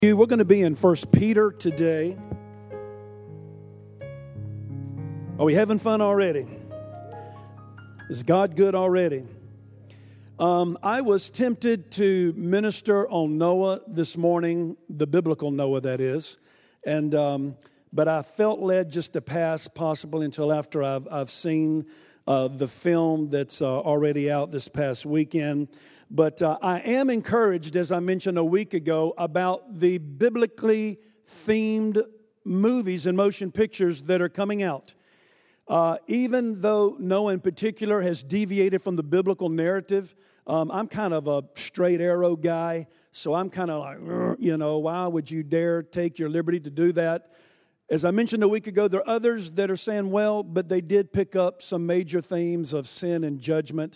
We're going to be in 1 Peter today. Are we having fun already? Is God good already? I was tempted to minister on Noah this morning, the biblical Noah, that is, but I felt led just to pass possibly until after I've seen the film that's already out this past weekend. But I am encouraged, as I mentioned a week ago, about the biblically themed movies and motion pictures that are coming out. Even though Noah in particular has deviated from the biblical narrative, I'm kind of a straight arrow guy, so I'm kind of like, why would you dare take your liberty to do that? As I mentioned a week ago, there are others that are saying, well, but they did pick up some major themes of sin and judgment.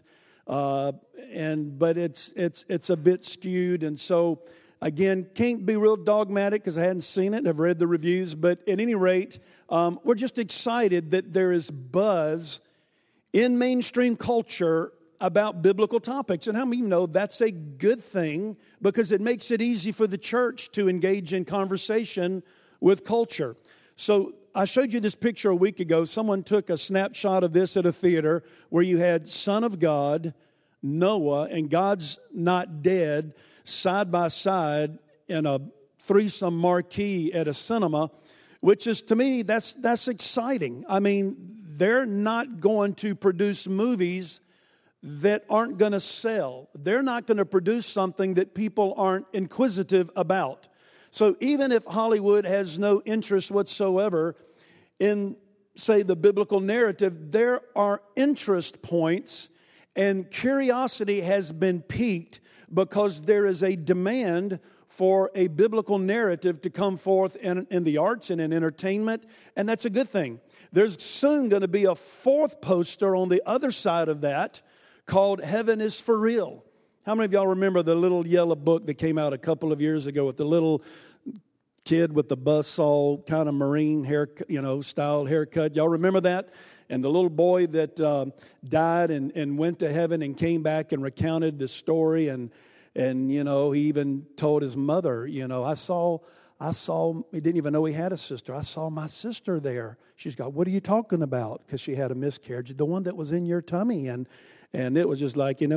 But it's a bit skewed, and so again, can't be real dogmatic because I hadn't seen it and I've read the reviews. But at any rate, we're just excited that there is buzz in mainstream culture about biblical topics, and how many of you know that's a good thing because it makes it easy for the church to engage in conversation with culture. So I showed you this picture a week ago. Someone took a snapshot of this at a theater where you had Son of God, Noah, and God's Not Dead side by side in a threesome marquee at a cinema, which is, to me, that's exciting. I mean, they're not going to produce movies that aren't going to sell. They're not going to produce something that people aren't inquisitive about. So even if Hollywood has no interest whatsoever in, say, the biblical narrative, there are interest points, and curiosity has been piqued because there is a demand for a biblical narrative to come forth in the arts and in entertainment, and that's a good thing. There's soon going to be a fourth poster on the other side of that called Heaven is for Real. How many of y'all remember the little yellow book that came out a couple of years ago with the little kid with the buzzsaw kind of marine hair, styled haircut? Y'all remember that? And the little boy that died and went to heaven and came back and recounted the story, and he even told his mother, I saw. He didn't even know he had a sister. I saw my sister there. She's got, what are you talking about? Because she had a miscarriage, the one that was in your tummy, and it was just like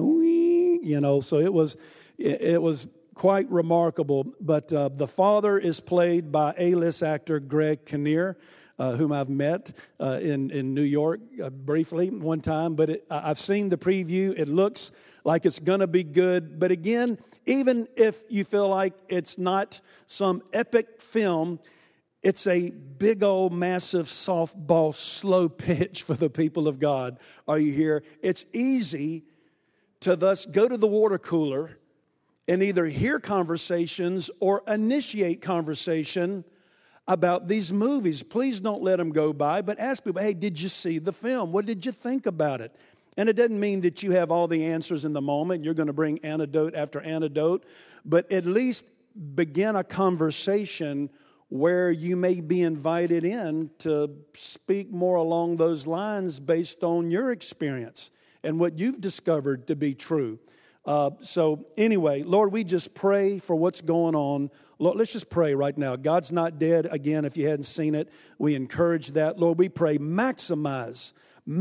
so it was quite remarkable. But the father is played by A-list actor Greg Kinnear, whom I've met in New York briefly one time. But I've seen the preview. It looks like it's going to be good. But again, even if you feel like it's not some epic film, it's a big old massive softball slow pitch for the people of God. Are you here? It's easy to thus go to the water cooler and either hear conversations or initiate conversation about these movies. Please don't let them go by, but ask people, hey, did you see the film? What did you think about it? And it doesn't mean that you have all the answers in the moment. You're going to bring anecdote after anecdote, but at least begin a conversation where you may be invited in to speak more along those lines based on your experience and what you've discovered to be true. So anyway, Lord, we just pray for what's going on. Lord, let's just pray right now. God's Not Dead. Again, if you hadn't seen it, we encourage that. Lord, we pray maximize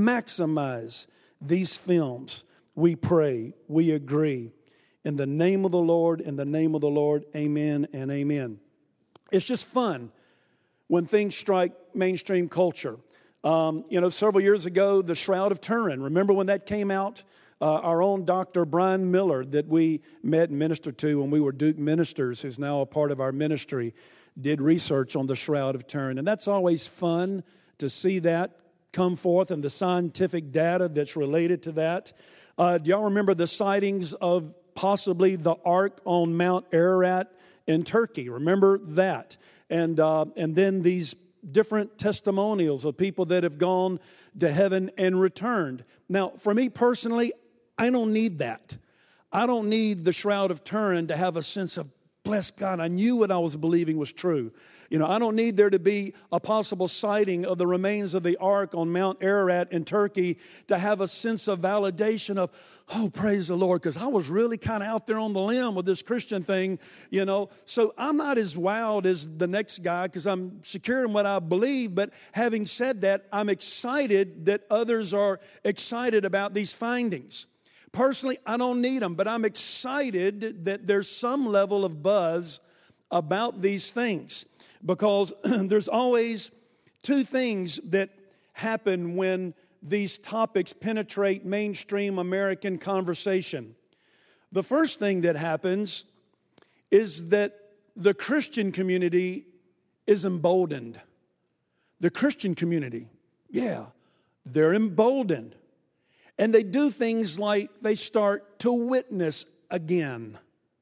these films. We pray, we agree. In the name of the Lord, amen and amen. It's just fun when things strike mainstream culture. Several years ago, The Shroud of Turin. Remember when that came out? Our own Dr. Brian Miller that we met and ministered to when we were Duke ministers, who's now a part of our ministry, did research on The Shroud of Turin. And that's always fun to see that come forth and the scientific data that's related to that. Do y'all remember the sightings of possibly the Ark on Mount Ararat in Turkey? Remember that? And then these different testimonials of people that have gone to heaven and returned. Now, for me personally, I don't need that. I don't need the Shroud of Turin to have a sense of bless God. I knew what I was believing was true. You know, I don't need there to be a possible sighting of the remains of the ark on Mount Ararat in Turkey to have a sense of validation of, oh, praise the Lord, because I was really kind of out there on the limb with this Christian thing, you know. So I'm not as wowed as the next guy because I'm secure in what I believe. But having said that, I'm excited that others are excited about these findings. Personally, I don't need them, but I'm excited that there's some level of buzz about these things. Because there's always two things that happen when these topics penetrate mainstream American conversation. The first thing that happens is that the Christian community is emboldened. The Christian community, they're emboldened. And they do things like they start to witness again,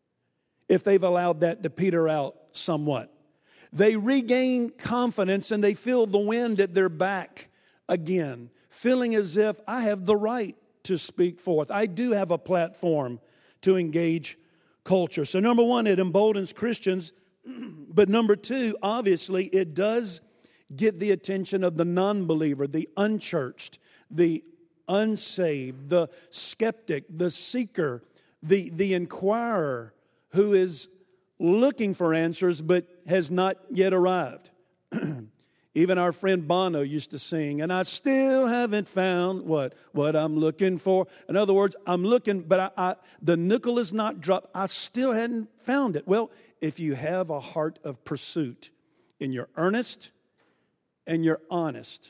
if they've allowed that to peter out somewhat. They regain confidence and they feel the wind at their back again, feeling as if I have the right to speak forth. I do have a platform to engage culture. So number one, it emboldens Christians. But number two, obviously, it does get the attention of the non-believer, the unchurched, the unsaved, the skeptic, the seeker, the inquirer who is looking for answers but has not yet arrived. Even our friend Bono used to sing, and I still haven't found what I'm looking for. In other words, I'm looking, but the nickel is not dropped. I still hadn't found it. Well, if you have a heart of pursuit and you're earnest and you're honest,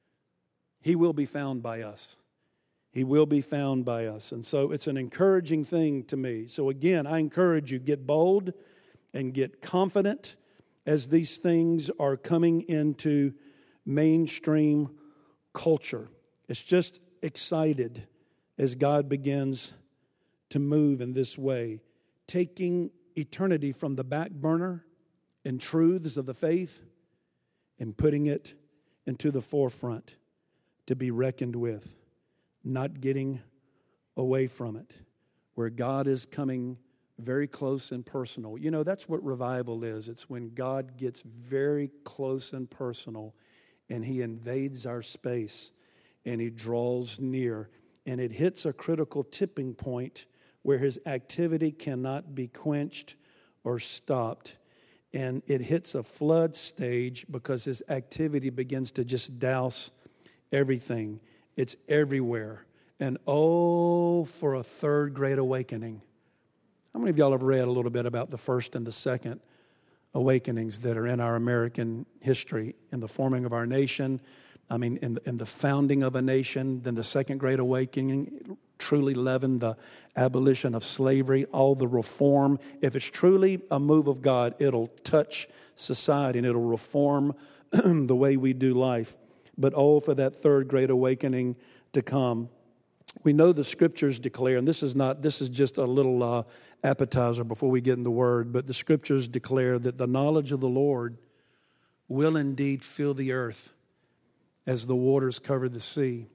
He will be found by us. He will be found by us. And so it's an encouraging thing to me. So again, I encourage you, get bold and get confident as these things are coming into mainstream culture. It's just excited as God begins to move in this way, taking eternity from the back burner and truths of the faith and putting it into the forefront to be reckoned with, not getting away from it, where God is coming very close and personal. You know, that's what revival is. It's when God gets very close and personal and He invades our space and He draws near, and it hits a critical tipping point where His activity cannot be quenched or stopped. And it hits a flood stage because His activity begins to just douse everything. It's everywhere. And oh, for a third great awakening. How many of y'all have read a little bit about the first and the second awakenings that are in our American history, in the forming of our nation, in the founding of a nation, then the second great awakening truly leavened the abolition of slavery, all the reform. If it's truly a move of God, it'll touch society and it'll reform the way we do life. But oh, for that third great awakening to come. We know the Scriptures declare, and this is just a little appetizer before we get in the Word, but the Scriptures declare that the knowledge of the Lord will indeed fill the earth as the waters cover the sea.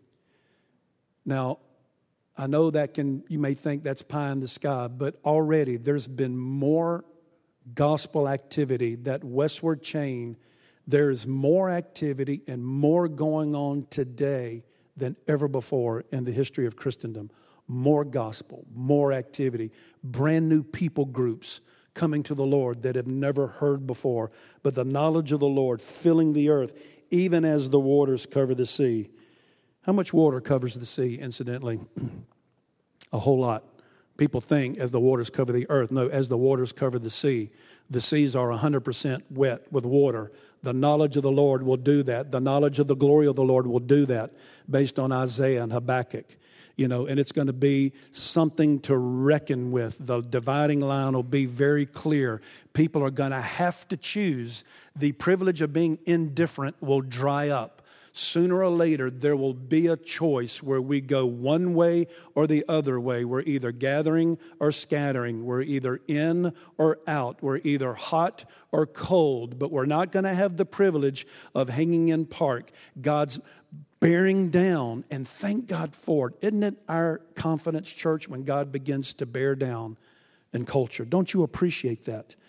Now, I know you may think that's pie in the sky, but already there's been more gospel activity, that westward chain. There is more activity and more going on today than ever before in the history of Christendom. More gospel, more activity, brand new people groups coming to the Lord that have never heard before. But the knowledge of the Lord filling the earth, even as the waters cover the sea. How much water covers the sea, incidentally? A whole lot. People think as the waters cover the earth. No, as the waters cover the sea. The seas are 100% wet with water. The knowledge of the Lord will do that. The knowledge of the glory of the Lord will do that, based on Isaiah and Habakkuk. You know, and it's going to be something to reckon with. The dividing line will be very clear. People are going to have to choose. The privilege of being indifferent will dry up. Sooner or later, there will be a choice where we go one way or the other way. We're either gathering or scattering. We're either in or out. We're either hot or cold. But we're not going to have the privilege of hanging in park. God's bearing down, and thank God for it. Isn't it our confidence, church, when God begins to bear down in culture? Don't you appreciate that?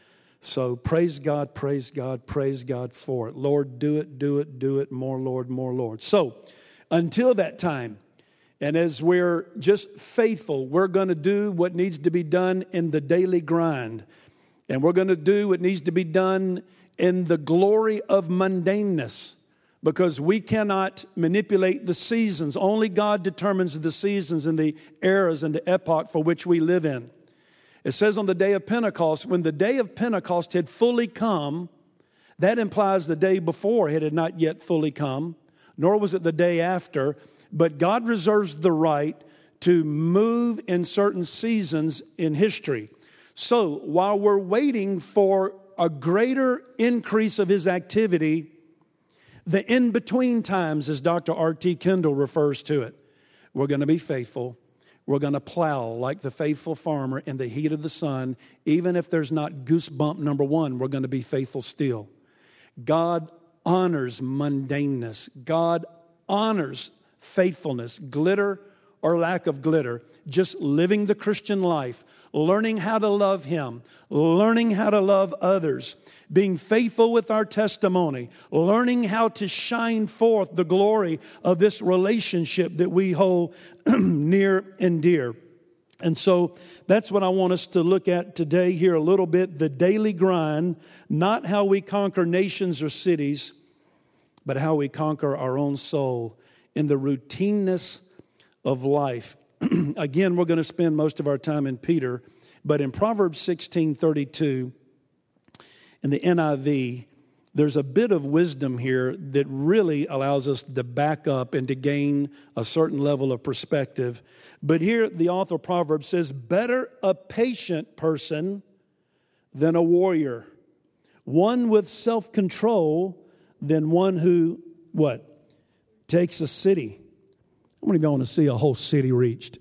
So praise God, praise God, praise God for it. Lord, do it, do it, do it. More, Lord, more, Lord. So until that time, and as we're just faithful, we're going to do what needs to be done in the daily grind. And we're going to do what needs to be done in the glory of mundaneness. Because we cannot manipulate the seasons. Only God determines the seasons and the eras and the epoch for which we live in. It says on the day of Pentecost, when the day of Pentecost had fully come, that implies the day before it had not yet fully come, nor was it the day after. But God reserves the right to move in certain seasons in history. So while we're waiting for a greater increase of His activity, the in-between times, as Dr. R.T. Kendall refers to it, we're going to be faithful. We're going to plow like the faithful farmer in the heat of the sun. Even if there's not goosebump number one, we're going to be faithful still. God honors mundaneness. God honors faithfulness, glitter or lack of glitter, just living the Christian life, learning how to love Him, learning how to love others, being faithful with our testimony, learning how to shine forth the glory of this relationship that we hold near and dear. And so that's what I want us to look at today here a little bit, the daily grind, not how we conquer nations or cities, but how we conquer our own soul in the routineness of life. Again, we're going to spend most of our time in Peter, but in Proverbs 16:32, in the NIV, there's a bit of wisdom here that really allows us to back up and to gain a certain level of perspective. But here the author of Proverbs says, better a patient person than a warrior, one with self-control than one who, what? Takes a city. How many of y'all want to see a whole city reached?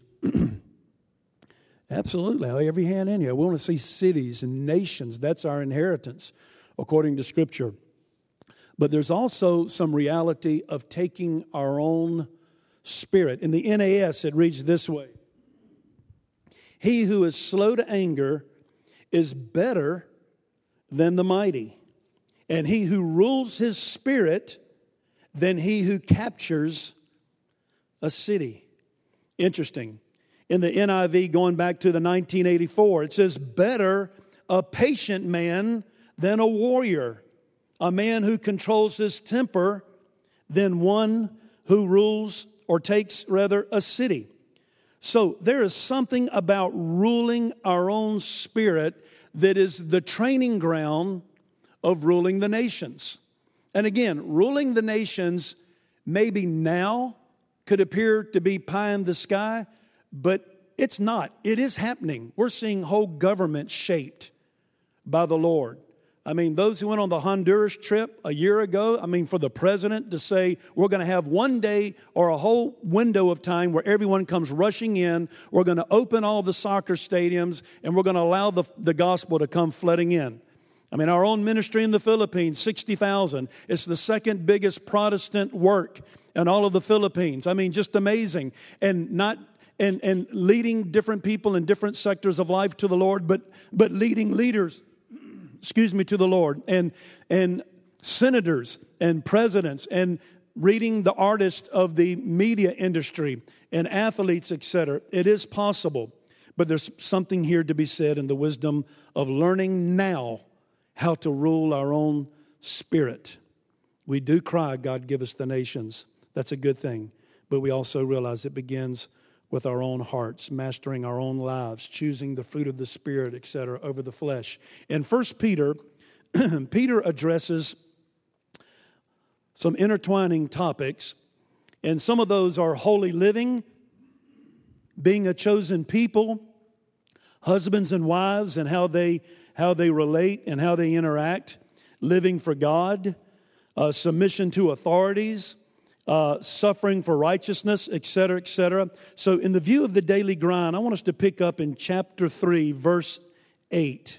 Absolutely. Every hand in here. We want to see cities and nations. That's our inheritance, according to Scripture. But there's also some reality of taking our own spirit. In the NAS, it reads this way. He who is slow to anger is better than the mighty, and he who rules his spirit than he who captures a city. Interesting. In the NIV, going back to the 1984, it says, better a patient man than a warrior, a man who controls his temper than one who rules or takes, rather, a city. So there is something about ruling our own spirit that is the training ground of ruling the nations. And again, ruling the nations maybe now could appear to be pie in the sky, but it's not. It is happening. We're seeing whole governments shaped by the Lord. I mean, those who went on the Honduras trip a year ago, for the president to say, we're going to have one day or a whole window of time where everyone comes rushing in. We're going to open all the soccer stadiums and we're going to allow the gospel to come flooding in. Our own ministry in the Philippines, 60,000. It's the second biggest Protestant work in all of the Philippines. Just amazing. And leading different people in different sectors of life to the Lord, but leading leaders, to the Lord, and senators and presidents, and reading the artists of the media industry and athletes, etc. It is possible, but there's something here to be said in the wisdom of learning now how to rule our own spirit. We do cry, God, give us the nations. That's a good thing, but we also realize it begins with our own hearts, mastering our own lives, choosing the fruit of the Spirit, etc., over the flesh. In 1 Peter, Peter addresses some intertwining topics, and some of those are holy living, being a chosen people, husbands and wives and how they relate and how they interact, living for God, submission to authorities, suffering for righteousness, etc., etc. So in the view of the daily grind, I want us to pick up in chapter 3, verse 8.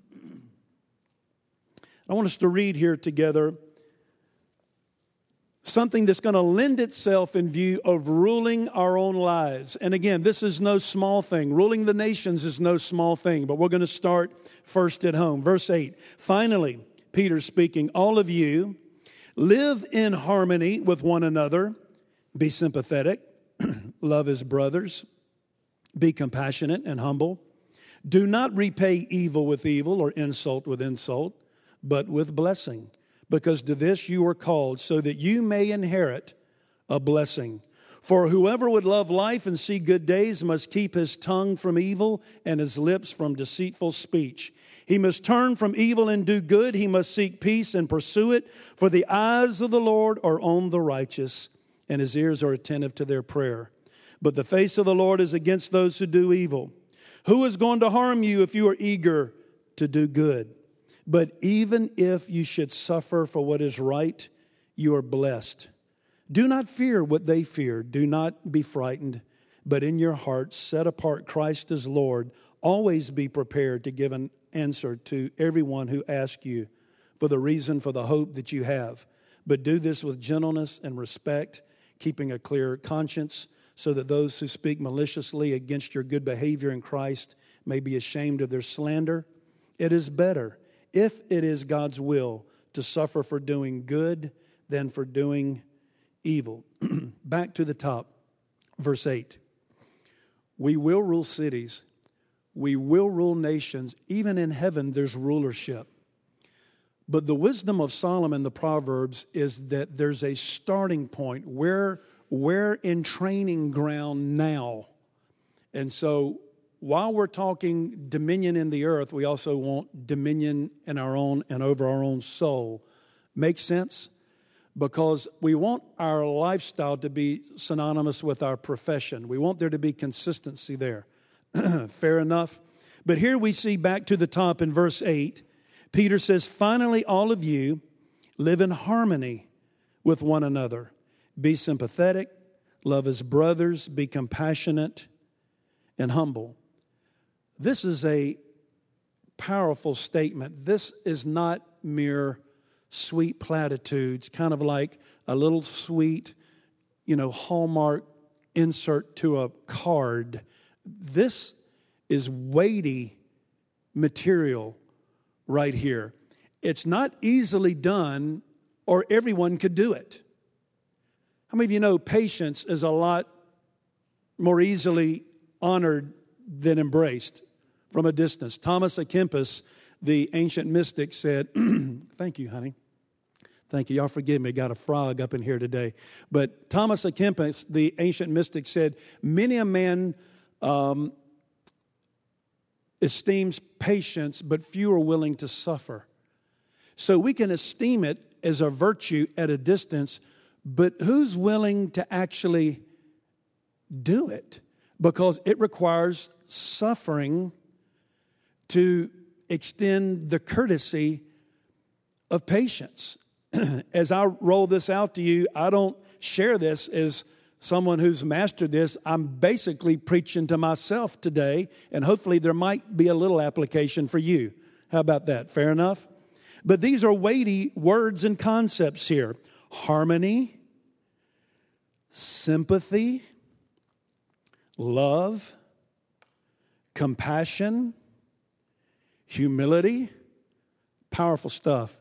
I want us to read here together something that's going to lend itself in view of ruling our own lives. And again, this is no small thing. Ruling the nations is no small thing, but we're going to start first at home. Verse 8, finally, Peter speaking, all of you live in harmony with one another, be sympathetic, love as brothers, be compassionate and humble. Do not repay evil with evil or insult with insult, but with blessing. Because to this you are called, so that you may inherit a blessing. For whoever would love life and see good days must keep his tongue from evil and his lips from deceitful speech. He must turn from evil and do good. He must seek peace and pursue it. For the eyes of the Lord are on the righteous, and his ears are attentive to their prayer. But the face of the Lord is against those who do evil. Who is going to harm you if you are eager to do good? But even if you should suffer for what is right, you are blessed. Do not fear what they fear. Do not be frightened. But in your hearts, set apart Christ as Lord. Always be prepared to give an answer to everyone who asks you for the reason for the hope that you have. But do this with gentleness and respect, keeping a clear conscience, so that those who speak maliciously against your good behavior in Christ may be ashamed of their slander. It is better, if it is God's will, to suffer for doing good than for doing evil. Back to the top, verse 8. We will rule cities. We will rule nations. Even in heaven, there's rulership. But the wisdom of Solomon, the Proverbs, is that there's a starting point. We're in training ground now. And so while we're talking dominion in the earth, we also want dominion in our own and over our own soul. Make sense? Because we want our lifestyle to be synonymous with our profession. We want there to be consistency there. Fair enough. But here we see back to the top in verse 8, Peter says, finally, all of you live in harmony with one another. Be sympathetic, love as brothers, be compassionate and humble. This is a powerful statement. This is not mere sweet platitudes, kind of like a little sweet, Hallmark insert to a card. This is weighty material right here. It's not easily done, or everyone could do it. How many of you know patience is a lot more easily honored than embraced from a distance? Thomas à Kempis, the ancient mystic, said, thank you, honey. Thank you. Y'all forgive me. Got a frog up in here today. But Thomas à Kempis, the ancient mystic, said, many a man esteems patience, but few are willing to suffer. So we can esteem it as a virtue at a distance, but who's willing to actually do it? Because it requires suffering to extend the courtesy of patience. As I roll this out to you, I don't share this as someone who's mastered this. I'm basically preaching to myself today, and hopefully there might be a little application for you. How about that? Fair enough? But these are weighty words and concepts here. Harmony, sympathy, love, compassion, humility. Powerful stuff.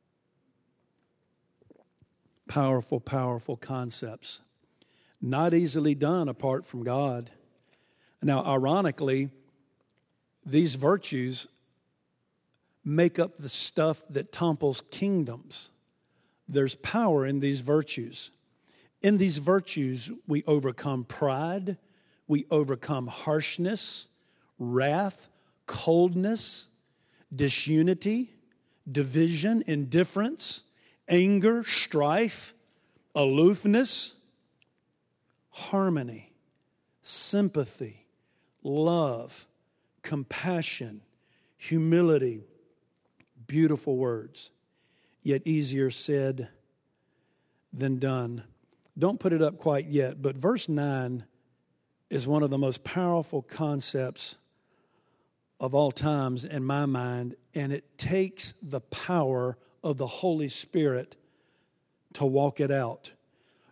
Powerful, powerful concepts. Not easily done apart from God. Now, ironically, these virtues make up the stuff that topples kingdoms. There's power in these virtues. In these virtues, we overcome pride, we overcome harshness, wrath, coldness, disunity, division, indifference, anger, strife, aloofness, harmony, sympathy, love, compassion, humility. Beautiful words, yet easier said than done. Don't put it up quite yet, but verse 9 is one of the most powerful concepts of all times in my mind, and it takes the power of the Holy Spirit to walk it out.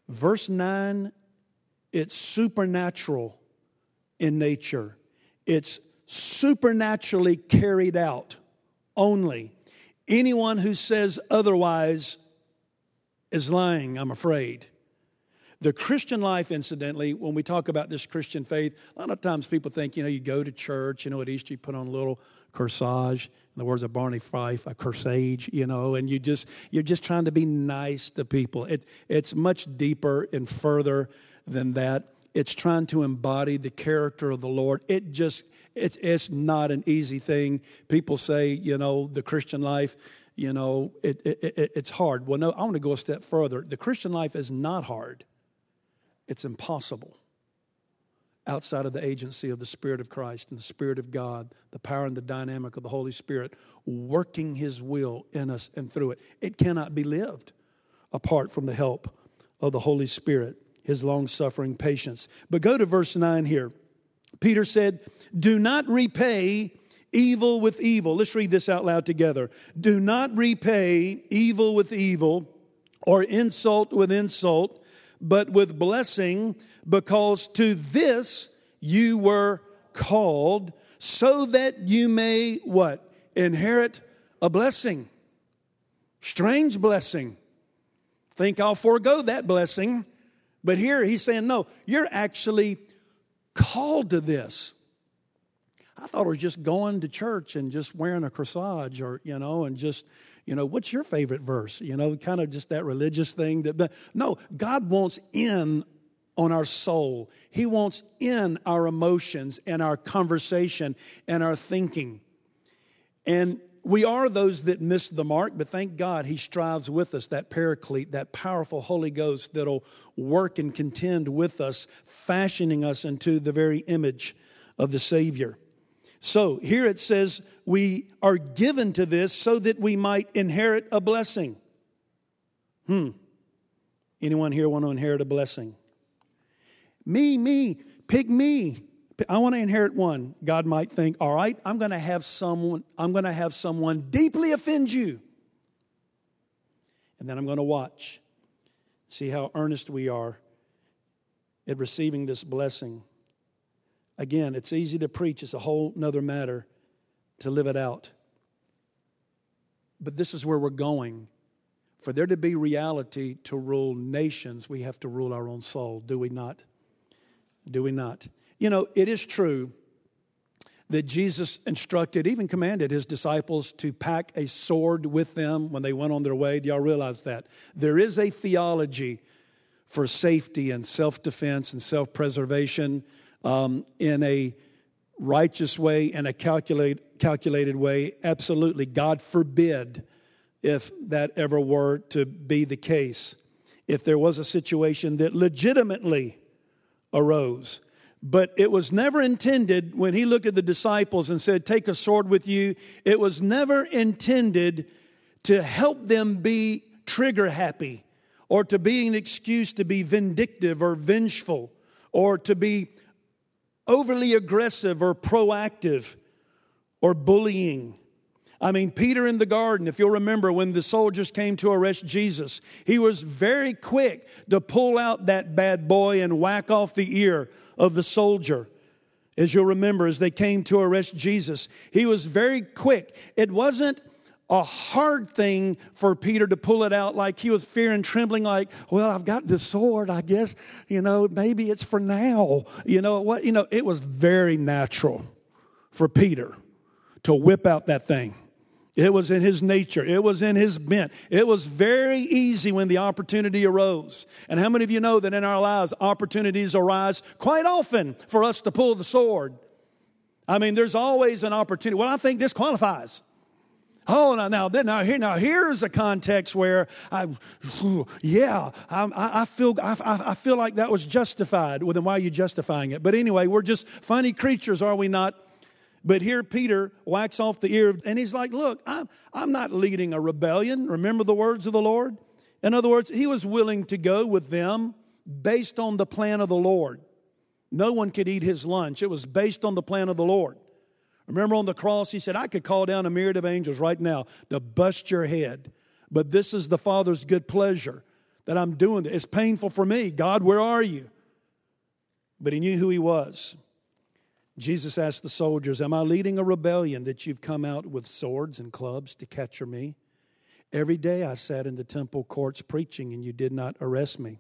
Verse 9, it's supernatural in nature. It's supernaturally carried out only. Anyone who says otherwise is lying, I'm afraid. The Christian life, incidentally, when we talk about this Christian faith, a lot of times people think, you go to church, at Easter you put on a little corsage, in the words of Barney Fife, a corsage, and you're just trying to be nice to people. It's much deeper and further than that. It's trying to embody the character of the Lord. It's not an easy thing. People say, the Christian life, it's hard. Well, no, I want to go a step further. The Christian life is not hard. It's impossible outside of the agency of the Spirit of Christ and the Spirit of God, the power and the dynamic of the Holy Spirit working His will in us and through it. It cannot be lived apart from the help of the Holy Spirit, His long-suffering patience. But go to verse 9 here. Peter said, do not repay evil with evil. Let's read this out loud together. Do not repay evil with evil or insult with insult, but with blessing, because to this you were called, so that you may, what? Inherit a blessing. Strange blessing. Think I'll forego that blessing. But here he's saying, no, you're actually called to this. I thought it was just going to church and just wearing a corsage or, and just, what's your favorite verse? Kind of just that religious thing. No, God wants in on our soul. He wants in our emotions and our conversation and our thinking. And we are those that miss the mark, but thank God He strives with us, that paraclete, that powerful Holy Ghost that'll work and contend with us, fashioning us into the very image of the Savior. So here it says we are given to this so that we might inherit a blessing. Anyone here want to inherit a blessing? Me, pick me. I want to inherit one. God might think, all right, I'm going to have someone deeply offend you. And then I'm going to watch, see how earnest we are at receiving this blessing. Again, it's easy to preach. It's a whole nother matter to live it out. But this is where we're going. For there to be reality to rule nations, we have to rule our own soul, do we not? Do we not? It is true that Jesus instructed, even commanded His disciples to pack a sword with them when they went on their way. Do y'all realize that? There is a theology for safety and self-defense and self-preservation in a righteous way and a calculated way. Absolutely. God forbid if that ever were to be the case. If there was a situation that legitimately arose. But it was never intended, when He looked at the disciples and said, take a sword with you, it was never intended to help them be trigger happy or to be an excuse to be vindictive or vengeful or to be overly aggressive or proactive or bullying. I mean, Peter in the garden, if you'll remember, when the soldiers came to arrest Jesus, he was very quick to pull out that bad boy and whack off the ear of the soldier. As you'll remember, as they came to arrest Jesus, he was very quick. It wasn't a hard thing for Peter to pull it out like he was fear and trembling, like, well, I've got this sword, I guess, maybe it's for now. It was very natural for Peter to whip out that thing. It was in his nature. It was in his bent. It was very easy when the opportunity arose. And how many of you know that in our lives, opportunities arise quite often for us to pull the sword? I mean, there's always an opportunity. Well, I think this qualifies. Oh, now here's a context where I feel like that was justified. Well, then why are you justifying it? But anyway, we're just funny creatures, are we not? But here Peter whacks off the ear, and he's like, look, I'm not leading a rebellion. Remember the words of the Lord? In other words, he was willing to go with them based on the plan of the Lord. No one could eat his lunch. It was based on the plan of the Lord. Remember on the cross, he said, I could call down a myriad of angels right now to bust your head. But this is the Father's good pleasure, that I'm doing this. It's painful for me. God, where are you? But he knew who he was. Jesus asked the soldiers, am I leading a rebellion that you've come out with swords and clubs to capture me? Every day I sat in the temple courts preaching, and you did not arrest me.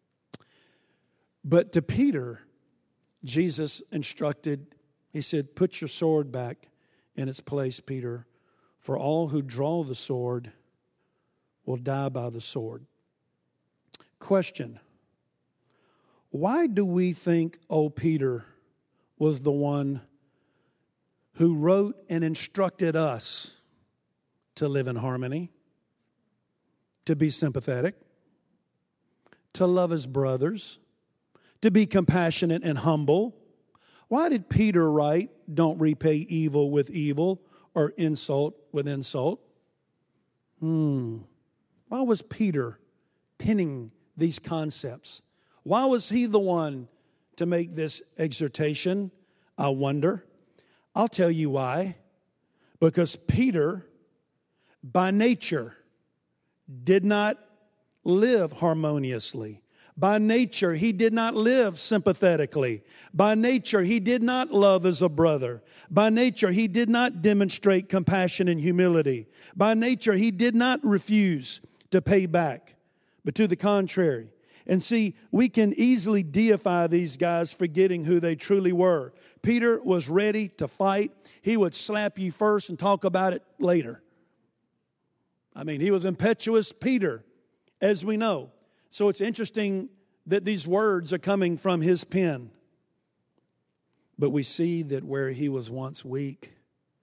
But to Peter, Jesus instructed, he said, put your sword back in its place, Peter, for all who draw the sword will die by the sword. Question, why do we think old Peter was the one who wrote and instructed us to live in harmony, to be sympathetic, to love his brothers, to be compassionate and humble? Why did Peter write, don't repay evil with evil or insult with insult? Why was Peter penning these concepts? Why was he the one to make this exhortation? I wonder. I'll tell you why. Because Peter, by nature, did not live harmoniously. By nature, he did not live sympathetically. By nature, he did not love as a brother. By nature, he did not demonstrate compassion and humility. By nature, he did not refuse to pay back, but to the contrary. And see, we can easily deify these guys, forgetting who they truly were. Peter was ready to fight. He would slap you first and talk about it later. I mean, he was impetuous Peter, as we know. So it's interesting that these words are coming from his pen. But we see that where he was once weak,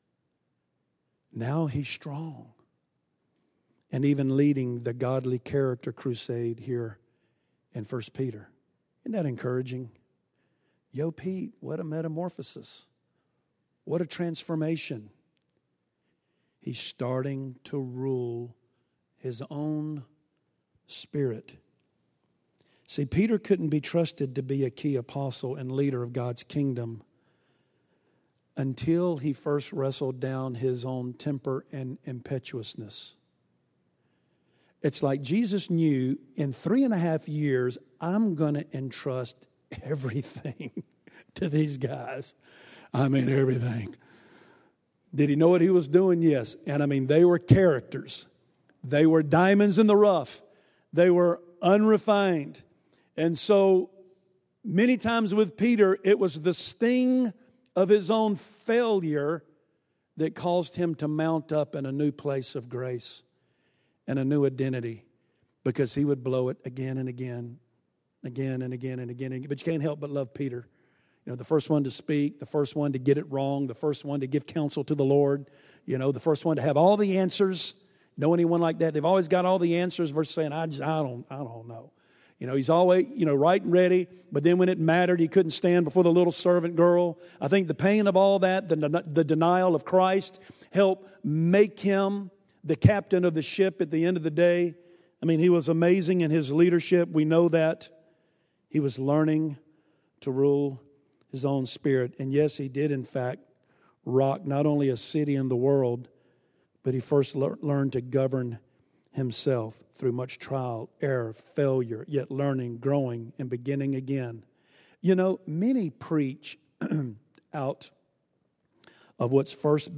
now he's strong. And even leading the godly character crusade here in 1 Peter. Isn't that encouraging? Yo, Pete, what a metamorphosis. What a transformation. He's starting to rule his own spirit. See, Peter couldn't be trusted to be a key apostle and leader of God's kingdom until he first wrestled down his own temper and impetuousness. It's like Jesus knew in 3.5 years, I'm going to entrust everything to these guys. I mean, everything. Did he know what he was doing? Yes. And I mean, they were characters. They were diamonds in the rough. They were unrefined. And so many times with Peter, it was the sting of his own failure that caused him to mount up in a new place of grace and a new identity, because he would blow it again and again, again and again and again. But you can't help but love Peter. You know, the first one to speak, the first one to get it wrong, the first one to give counsel to the Lord, you know, the first one to have all the answers. Know anyone like that? They've always got all the answers versus saying, I don't know. You know, he's always, right and ready. But then when it mattered, he couldn't stand before the little servant girl. I think the pain of all that, the denial of Christ, helped make him the captain of the ship at the end of the day. I mean, he was amazing in his leadership. We know that. He was learning to rule his own spirit. And yes, he did, in fact, rock not only a city and the world, but he first learned to govern himself through much trial, error, failure, yet learning, growing, and beginning again. You know, many preach out of what's first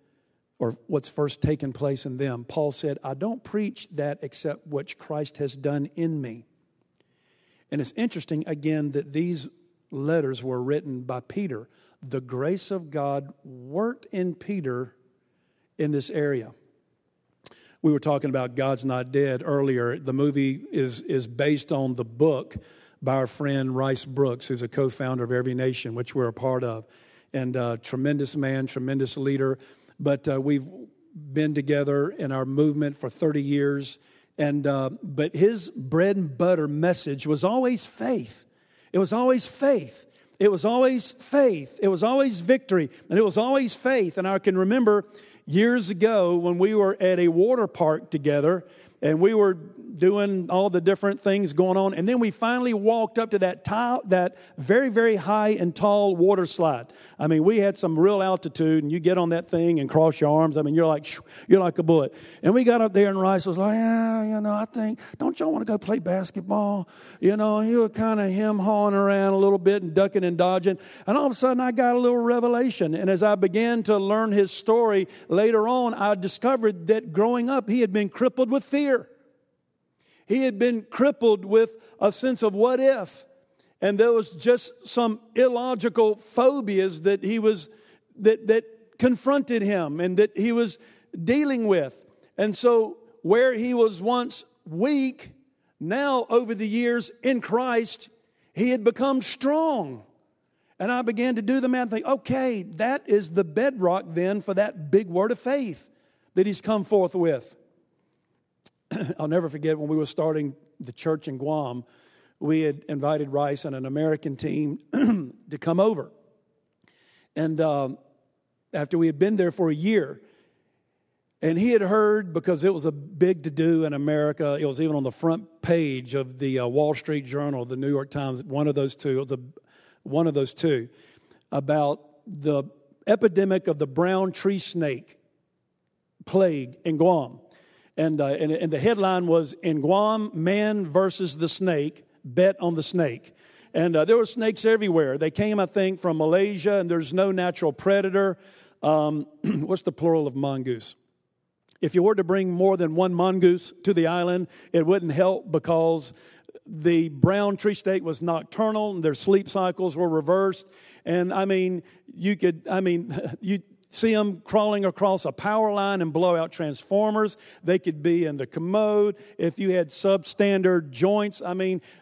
taken place in them. Paul said, I don't preach that except what Christ has done in me. And it's interesting, again, that these letters were written by Peter. The grace of God worked in Peter in this area. We were talking about God's Not Dead earlier. The movie is based on the book by our friend Rice Brooks, who's a co-founder of Every Nation, which we're a part of. And tremendous man, tremendous leader. But we've been together in our movement for 30 years. And but his bread and butter message was always faith. It was always faith. It was always faith. It was always victory. And it was always faith. And I can remember years ago when we were at a water park together and we were doing all the different things going on. And then we finally walked up to that very, very high and tall water slide. I mean, we had some real altitude, and you get on that thing and cross your arms. I mean, you're like a bullet. And we got up there, and Rice was like, I think, don't y'all want to go play basketball? He was kind of hem-hawing around a little bit and ducking and dodging. And all of a sudden, I got a little revelation. And as I began to learn his story later on, I discovered that growing up, he had been crippled with fear. He had been crippled with a sense of what if. And there was just some illogical phobias that that confronted him and that he was dealing with. And so where he was once weak, now over the years in Christ, he had become strong. And I began to do the math and think, okay, that is the bedrock then for that big word of faith that he's come forth with. I'll never forget when we were starting the church in Guam, we had invited Rice and an American team to come over. And after we had been there for a year, and he had heard, because it was a big to-do in America, it was even on the front page of the Wall Street Journal, the New York Times, one of those two, about the epidemic of the brown tree snake plague in Guam. And the headline was, in Guam, man versus the snake, bet on the snake. And there were snakes everywhere. They came, I think, from Malaysia, and there's no natural predator. What's the plural of mongoose? If you were to bring more than one mongoose to the island, it wouldn't help because the brown tree snake was nocturnal, and their sleep cycles were reversed. And, you see them crawling across a power line and blow out transformers. They could be in the commode if you had substandard joints. So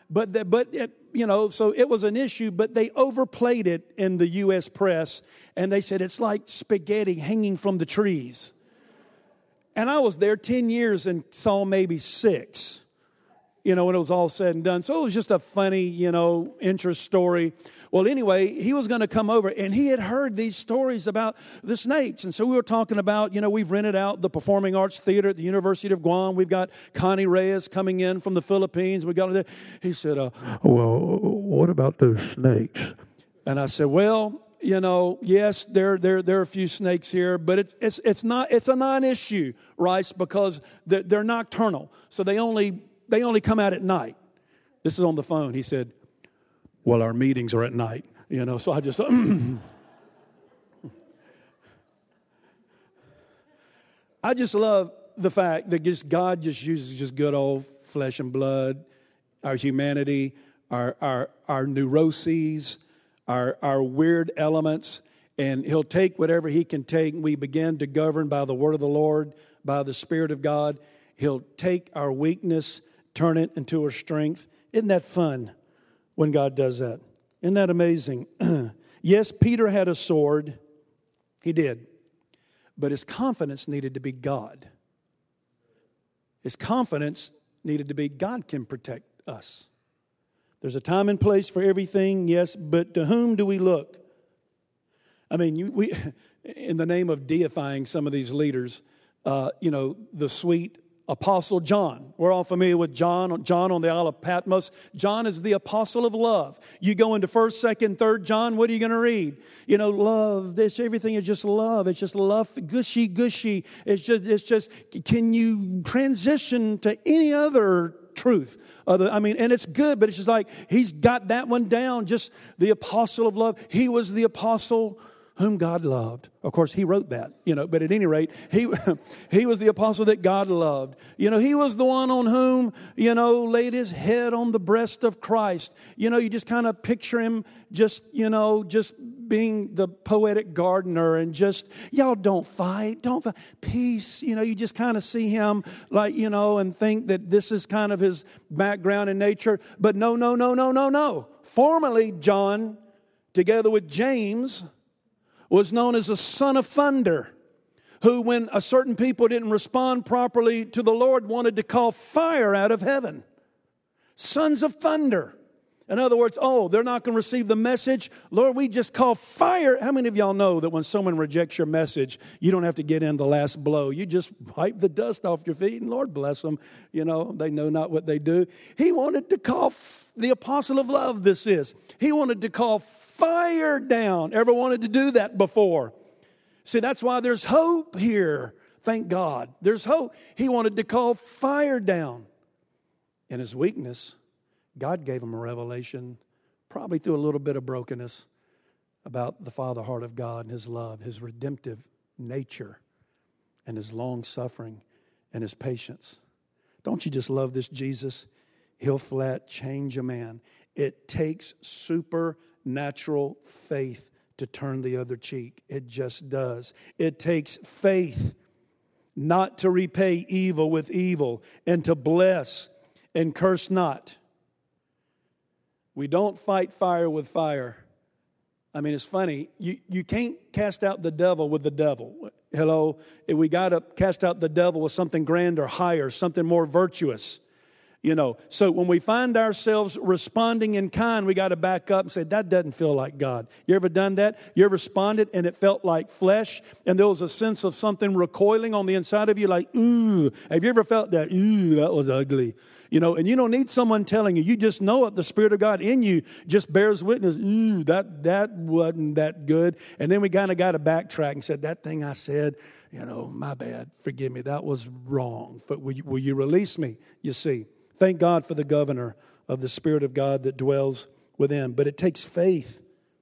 it was an issue, but they overplayed it in the U.S. press, and they said it's like spaghetti hanging from the trees. And I was there 10 years and saw maybe 6, when it was all said and done. So it was just a funny, interest story. Well, anyway, he was going to come over, and he had heard these stories about the snakes. And so we were talking about, we've rented out the Performing Arts Theater at the University of Guam. We've got Connie Reyes coming in from the Philippines. He said, well, what about those snakes? And I said, well, yes, there are a few snakes here, but it's a non-issue, Rice, because they're nocturnal. So they only come out at night. This is on the phone. He said, well, our meetings are at night, so I just, I just love the fact that God just uses just good old flesh and blood, our humanity, our neuroses, our weird elements, and he'll take whatever he can take, and we begin to govern by the word of the Lord, by the Spirit of God. He'll take our weakness, turn it into a strength. Isn't that fun when God does that? Isn't that amazing? Yes, Peter had a sword. He did. But his confidence needed to be God. His confidence needed to be God can protect us. There's a time and place for everything, yes, but to whom do we look? I mean, we in the name of deifying some of these leaders, the sweet Apostle John. We're all familiar with John on the Isle of Patmos. John is the apostle of love. You go into 1st, 2nd, 3rd John, what are you going to read? Love, everything is just love. It's just love, gushy. It's just, can you transition to any other truth? And it's good, but it's just like, he's got that one down, just the apostle of love. He was the apostle whom God loved. Of course, he wrote that, but at any rate, he was the apostle that God loved. He was the one on whom, laid his head on the breast of Christ. You just kind of picture him just being the poetic gardener and just, y'all don't fight, peace. You just kind of see him like, and think that this is kind of his background in nature. But no. Formerly, John, together with James, was known as the son of thunder, who, when a certain people didn't respond properly to the Lord, wanted to call fire out of heaven. Sons of thunder. In other words, they're not going to receive the message. Lord, we just call fire. How many of y'all know that when someone rejects your message, you don't have to get in the last blow. You just wipe the dust off your feet and Lord bless them. They know not what they do. He wanted to call the apostle of love, this is. He wanted to call fire down. Ever wanted to do that before? See, that's why there's hope here. Thank God. There's hope. He wanted to call fire down. In his weakness, God gave him a revelation, probably through a little bit of brokenness, about the Father heart of God and his love, his redemptive nature, and his long suffering and his patience. Don't you just love this Jesus? He'll flat change a man. It takes supernatural faith to turn the other cheek. It just does. It takes faith not to repay evil with evil and to bless and curse not. We don't fight fire with fire. I mean, it's funny. You can't cast out the devil with the devil. Hello? We got to cast out the devil with something grander, higher, something more virtuous. So when we find ourselves responding in kind, we got to back up and say, that doesn't feel like God. You ever done that? You ever responded and it felt like flesh and there was a sense of something recoiling on the inside of you like, ooh. Have you ever felt that? Ooh, that was ugly. And you don't need someone telling you. You just know it. The Spirit of God in you just bears witness. Ooh, that wasn't that good. And then we kind of got to backtrack and said, that thing I said, my bad. Forgive me. That was wrong. But will you release me? You see. Thank God for the governor of the Spirit of God that dwells within. But it takes faith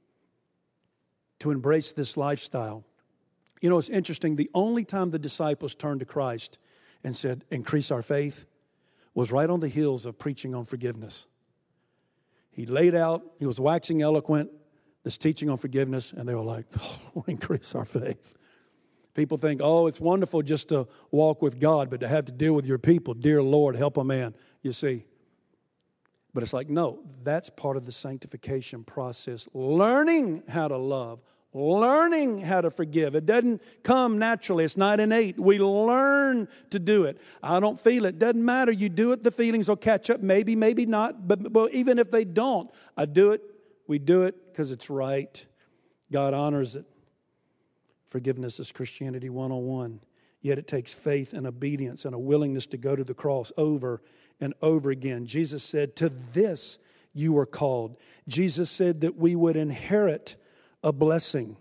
to embrace this lifestyle. It's interesting. The only time the disciples turned to Christ and said, increase our faith, was right on the heels of preaching on forgiveness. He laid out, he was waxing eloquent, this teaching on forgiveness, and they were like, increase our faith. People think, it's wonderful just to walk with God, but to have to deal with your people, dear Lord, help a man, you see. But it's like, no, that's part of the sanctification process. Learning how to love, learning how to forgive. It doesn't come naturally. It's not innate. We learn to do it. I don't feel it. Doesn't matter. You do it, the feelings will catch up. Maybe, maybe not. But even if they don't, I do it. We do it because it's right. God honors it. Forgiveness is Christianity 101. Yet it takes faith and obedience and a willingness to go to the cross over and over again. Jesus said, to this you were called. Jesus said that we would inherit a blessing.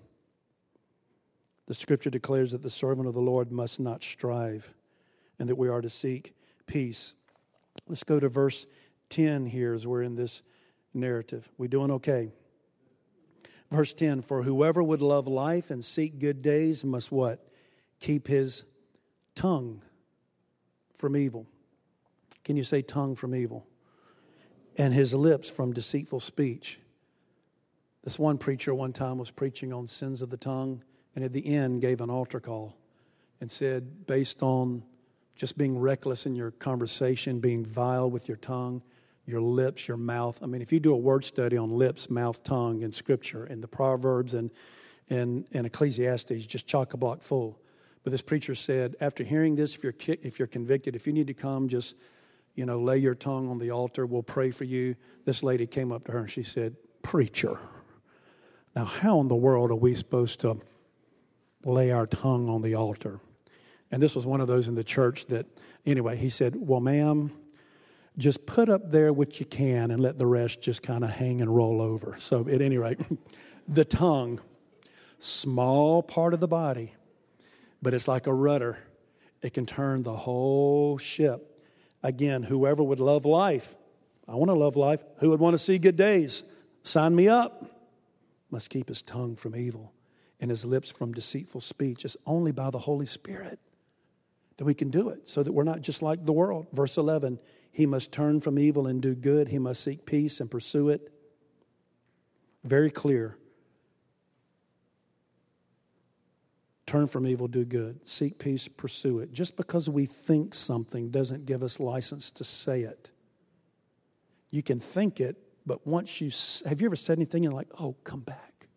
The scripture declares that the servant of the Lord must not strive and that we are to seek peace. Let's go to verse 10 here as we're in this narrative. We doing okay? Verse 10, for whoever would love life and seek good days must what? Keep his tongue from evil. Can you say tongue from evil? And his lips from deceitful speech. This one preacher one time was preaching on sins of the tongue and at the end gave an altar call and said, based on just being reckless in your conversation, being vile with your tongue, your lips, your mouth. I mean, if you do a word study on lips, mouth, tongue in Scripture, in the Proverbs and Ecclesiastes, just chock-a-block full. But this preacher said, after hearing this, if you're convicted, if you need to come, just, lay your tongue on the altar. We'll pray for you. This lady came up to her and she said, preacher, now how in the world are we supposed to lay our tongue on the altar? And this was one of those in the church that, anyway, he said, well, ma'am, just put up there what you can and let the rest just kind of hang and roll over. So at any rate, the tongue, small part of the body, but it's like a rudder. It can turn the whole ship. Again, whoever would love life, I want to love life. Who would want to see good days? Sign me up. Must keep his tongue from evil and his lips from deceitful speech. It's only by the Holy Spirit that we can do it so that we're not just like the world. Verse 11, he must turn from evil and do good. He must seek peace and pursue it. Very clear. Turn from evil, do good. Seek peace, pursue it. Just because we think something doesn't give us license to say it. You can think it, but have you ever said anything and you're like, oh, come back.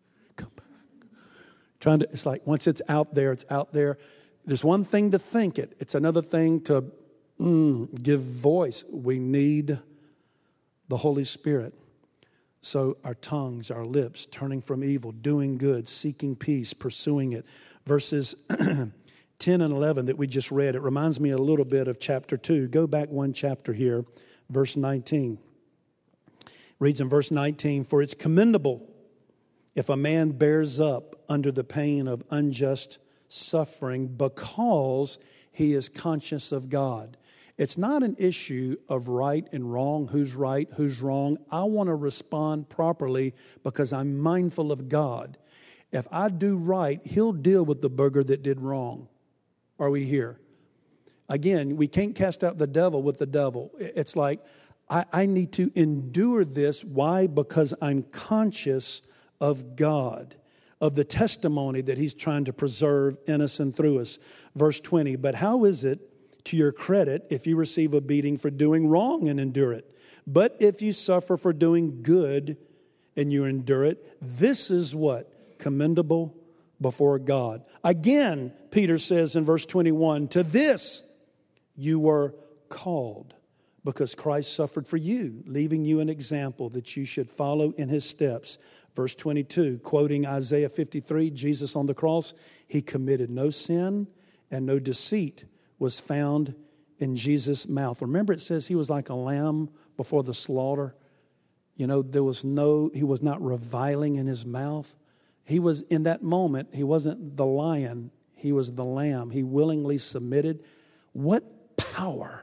It's like once it's out there, it's out there. There's one thing to think it. It's another thing to give voice. We need the Holy Spirit. So our tongues, our lips, turning from evil, doing good, seeking peace, pursuing it. Verses 10 and 11 that we just read, it reminds me a little bit of chapter 2. Go back one chapter here, verse 19. Reads in verse 19, "For it's commendable if a man bears up under the pain of unjust suffering because he is conscious of God." It's not an issue of right and wrong, who's right, who's wrong. I want to respond properly because I'm mindful of God. If I do right, He'll deal with the booger that did wrong. Are we here? Again, we can't cast out the devil with the devil. It's like, I need to endure this. Why? Because I'm conscious of God, of the testimony that He's trying to preserve in us and through us. Verse 20, "But how is it to your credit if you receive a beating for doing wrong and endure it? But if you suffer for doing good and you endure it, this is what? Commendable before God." Again, Peter says in verse 21, "To this you were called, because Christ suffered for you, leaving you an example that you should follow in His steps." Verse 22, quoting Isaiah 53, Jesus on the cross, "He committed no sin and no deceit was found in Jesus' mouth." Remember, it says He was like a lamb before the slaughter. You know, He was not reviling in His mouth. He was, in that moment, He wasn't the lion, He was the lamb. He willingly submitted. What power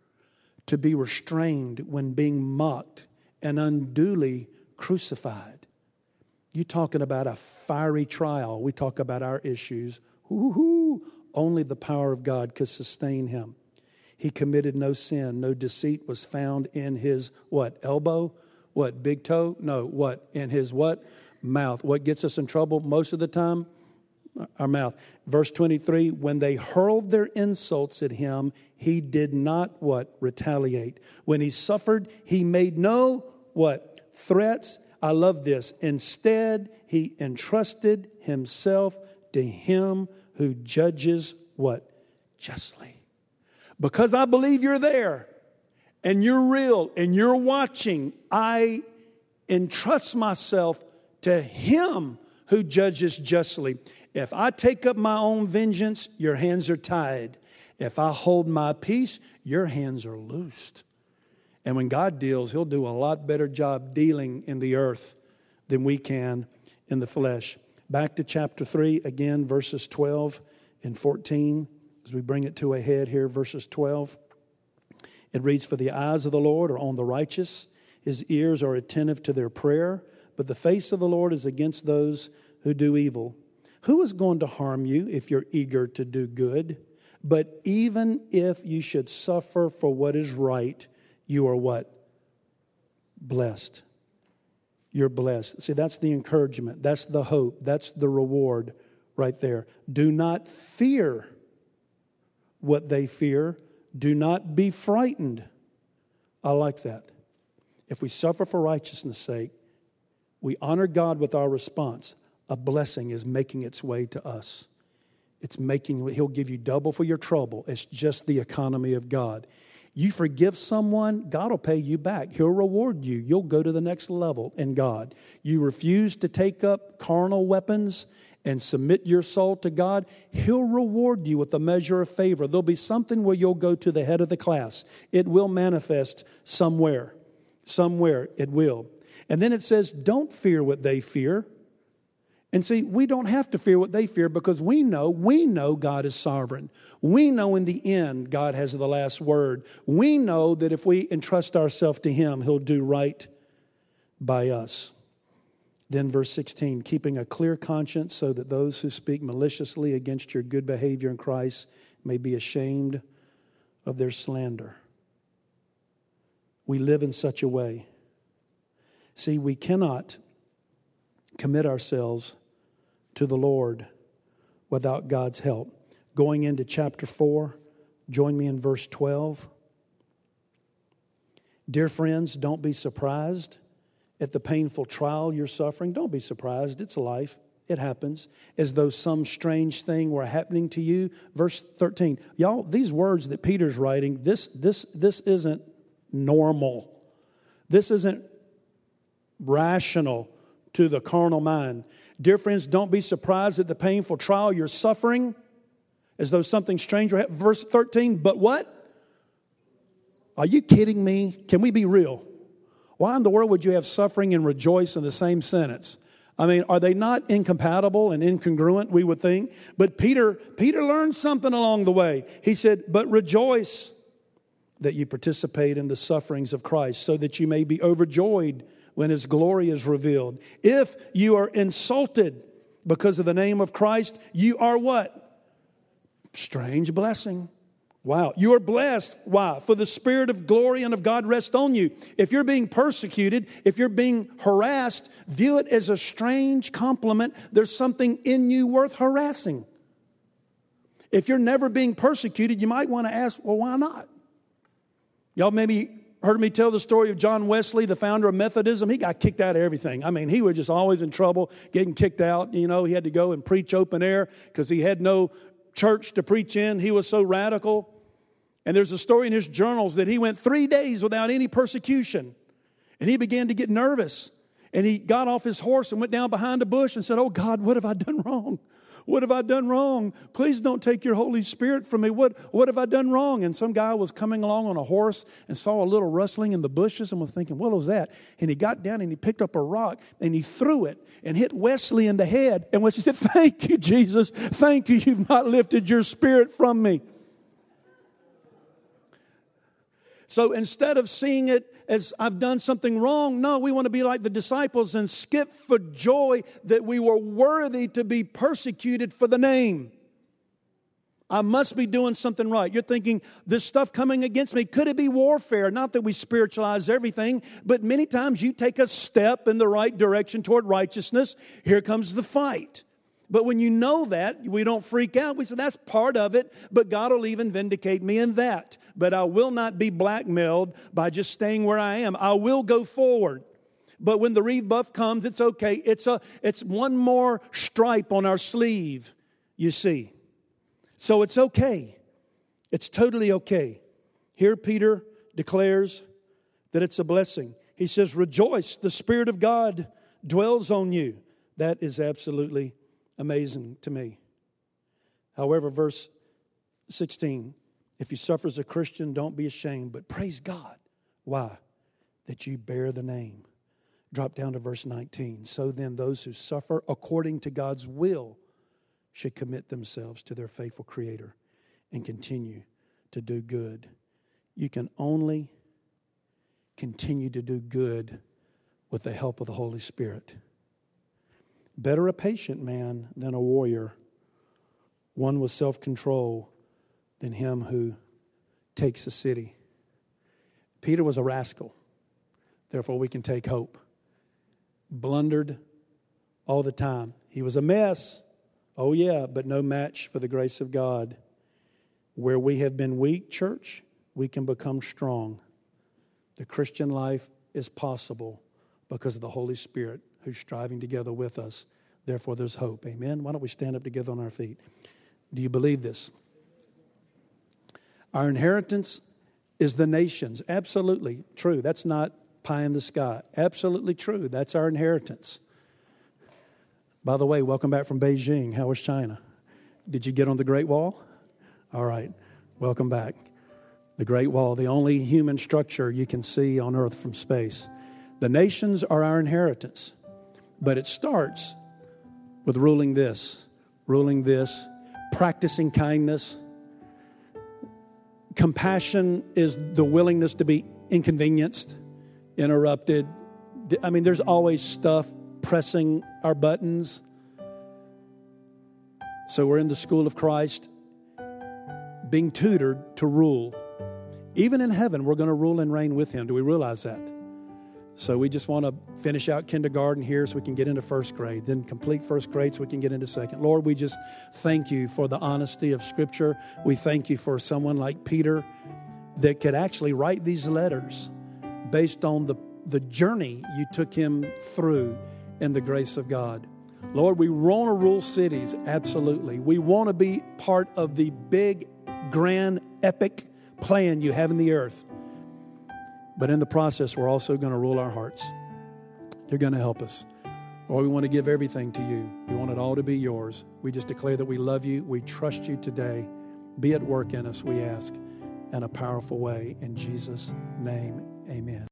to be restrained when being mocked and unduly crucified. You talking about a fiery trial. We talk about our issues. Only the power of God could sustain Him. He committed no sin. No deceit was found in His what? Elbow? What? Big toe? No. What? In His what? Mouth. What gets us in trouble most of the time? Our mouth. Verse 23, "When they hurled their insults at Him, He did not what? Retaliate. When He suffered, He made no what? Threats." I love this. "Instead, He entrusted Himself to Him who judges what? Justly." Because I believe you're there and you're real and you're watching, I entrust myself to Him who judges justly. If I take up my own vengeance, your hands are tied. If I hold my peace, your hands are loosed. And when God deals, He'll do a lot better job dealing in the earth than we can in the flesh. Back to chapter 3, again, verses 12 and 14. As we bring it to a head here, verses 12. It reads, "For the eyes of the Lord are on the righteous. His ears are attentive to their prayer. But the face of the Lord is against those who do evil. Who is going to harm you if you're eager to do good? But even if you should suffer for what is right, you are what? Blessed." You're blessed. See, that's the encouragement. That's the hope. That's the reward right there. Do not fear what they fear. Do not be frightened. I like that. If we suffer for righteousness' sake, we honor God with our response. A blessing is making its way to us. He'll give you double for your trouble. It's just the economy of God. You forgive someone, God will pay you back. He'll reward you. You'll go to the next level in God. You refuse to take up carnal weapons and submit your soul to God, He'll reward you with a measure of favor. There'll be something where you'll go to the head of the class. It will manifest somewhere. Somewhere it will. And then it says, don't fear what they fear. And see, we don't have to fear what they fear because we know God is sovereign. We know in the end God has the last word. We know that if we entrust ourselves to Him, He'll do right by us. Then verse 16, keeping a clear conscience so that those who speak maliciously against your good behavior in Christ may be ashamed of their slander. We live in such a way. See, we cannot commit ourselves to the Lord without God's help. Going into chapter 4, join me in verse 12. Dear friends, don't be surprised at the painful trial you're suffering. Don't be surprised. It's life. It happens. As though some strange thing were happening to you. Verse 13. Y'all, these words that Peter's writing, this isn't normal. This isn't rational to the carnal mind. Dear friends, don't be surprised at the painful trial you're suffering as though something strange were happening. Verse 13, but what? Are you kidding me? Can we be real? Why in the world would you have suffering and rejoice in the same sentence? I mean, are they not incompatible and incongruent, we would think? But Peter learned something along the way. He said, but rejoice that you participate in the sufferings of Christ, so that you may be overjoyed when His glory is revealed. If you are insulted because of the name of Christ, you are what? Strange blessing. Wow. You are blessed. Why? For the Spirit of glory and of God rests on you. If you're being persecuted, if you're being harassed, view it as a strange compliment. There's something in you worth harassing. If you're never being persecuted, you might want to ask, well, why not? Y'all maybe heard me tell the story of John Wesley, the founder of Methodism. He got kicked out of everything. I mean, he was just always in trouble, getting kicked out. You know, he had to go and preach open air because he had no church to preach in. He was so radical. And there's a story in his journals that he went 3 days without any persecution. And he began to get nervous. And he got off his horse and went down behind a bush and said, oh God, what have I done wrong? What have I done wrong? Please don't take your Holy Spirit from me. What have I done wrong? And some guy was coming along on a horse and saw a little rustling in the bushes and was thinking, what was that? And he got down and he picked up a rock and he threw it and hit Wesley in the head. And Wesley said, thank you, Jesus. Thank you. You've not lifted your spirit from me. So instead of seeing it as I've done something wrong, no, we want to be like the disciples and skip for joy that we were worthy to be persecuted for the name. I must be doing something right. You're thinking, this stuff coming against me, could it be warfare? Not that we spiritualize everything, but many times you take a step in the right direction toward righteousness. Here comes the fight. But when you know that, we don't freak out. We say, that's part of it, but God will even vindicate me in that. But I will not be blackmailed by just staying where I am. I will go forward. But when the rebuff comes, it's okay. It's one more stripe on our sleeve, you see. So it's okay. It's totally okay. Here Peter declares that it's a blessing. He says, rejoice, the Spirit of God dwells on you. That is absolutely amazing to me. However, verse 16, if you suffer as a Christian, don't be ashamed, but praise God. Why? That you bear the name. Drop down to verse 19. So then those who suffer according to God's will should commit themselves to their faithful Creator and continue to do good. You can only continue to do good with the help of the Holy Spirit. Better a patient man than a warrior, one with self-control than him who takes a city. Peter was a rascal. Therefore, we can take hope. Blundered all the time. He was a mess. Oh, yeah, but no match for the grace of God. Where we have been weak, church, we can become strong. The Christian life is possible because of the Holy Spirit who's striving together with us. Therefore, there's hope. Amen? Why don't we stand up together on our feet? Do you believe this? Our inheritance is the nations. Absolutely true. That's not pie in the sky. Absolutely true. That's our inheritance. By the way, welcome back from Beijing. How was China? Did you get on the Great Wall? All right. Welcome back. The Great Wall, the only human structure you can see on earth from space. The nations are our inheritance. But it starts with ruling this, practicing kindness. Compassion is the willingness to be inconvenienced, interrupted. I mean, there's always stuff pressing our buttons. So we're in the school of Christ, being tutored to rule. Even in heaven, we're going to rule and reign with Him. Do we realize that? So we just want to finish out kindergarten here so we can get into first grade, then complete first grade so we can get into second. Lord, we just thank You for the honesty of Scripture. We thank You for someone like Peter that could actually write these letters based on the journey You took him through in the grace of God. Lord, we want to rule cities, absolutely. We want to be part of the big, grand, epic plan You have in the earth. But in the process, we're also going to rule our hearts. You're going to help us. Lord, we want to give everything to you. We want it all to be yours. We just declare that we love you. We trust you today. Be at work in us, we ask, in a powerful way. In Jesus' name, amen.